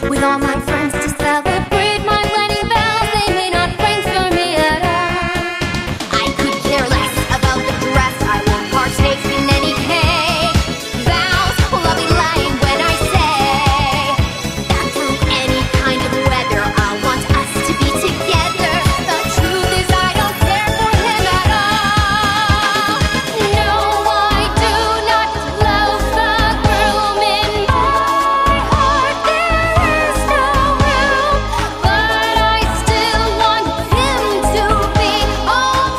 with all my friends to celebrate my wedding vows. They may not bring for me at all. I could care less about the dress. I won't partake in any cake. Vows, well, I'll be lying when I say that through any kind of weather, I want us to be together. The truth is I don't care for him at all. No, I do not love the groom. In my heart there is no room, but I still want him to be all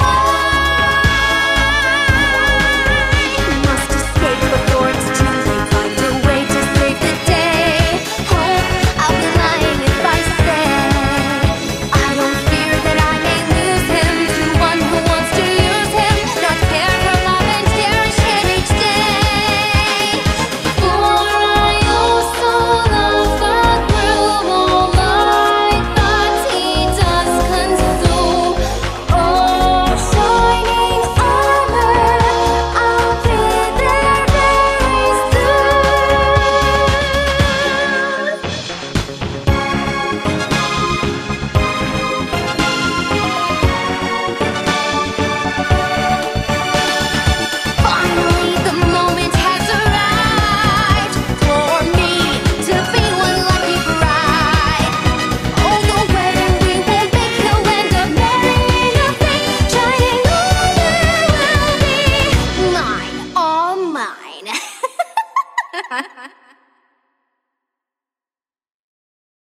mine. Must escape before it's too late. Find a way to save the day. Hope I'll be lying if I say I don't fear that I may lose him to one who wants to use him, not care for love and cherish it each day. For I also love the groom. All my thoughts he does consume. Oh, shining armor, I'll be there very Finally, the moment has arrived for me to be one lucky bride. Oh, the wedding we will make, he'll end up marrying a fake shining armor will be mine, all mine.